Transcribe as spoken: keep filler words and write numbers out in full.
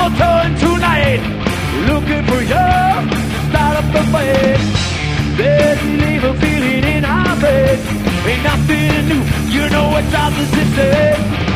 your turn tonight. Looking for you to start up the fight. There's an evil feeling in our face. Ain't nothing new, you know it's opposite.